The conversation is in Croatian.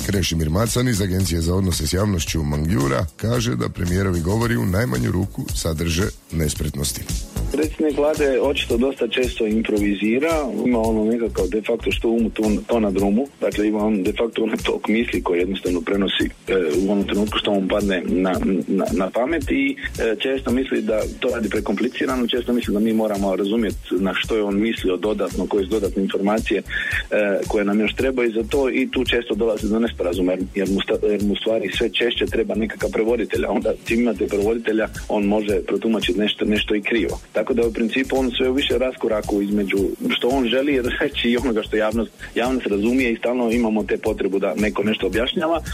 Krešimir Macan iz Agencije za odnose s javnošću Mangjura kaže da premijerovi govori u najmanju ruku sadrže nespretnosti. Predsjednik vlade očito dosta često improvizira, ima ono nekakav de facto što umu to na drumu, dakle ima on de facto onaj tok misli koji jednostavno prenosi u onom trenutku što mu padne na pamet i često misli da to radi prekomplicirano, često misli da mi moramo razumjeti na što je on mislio dodatno, koje su dodatne informacije koje nam još trebaju za to i tu često dolazi do nesporazuma jer mu stvari sve češće treba nekakav prevoditelj, a onda čim imate prevoditelja on može protumačiti nešto i krivo. Tako da u principu on sve u više raskoraku između što on želi reći i onoga što javnost razumije i stalno imamo te potrebu da neko nešto objašnjava.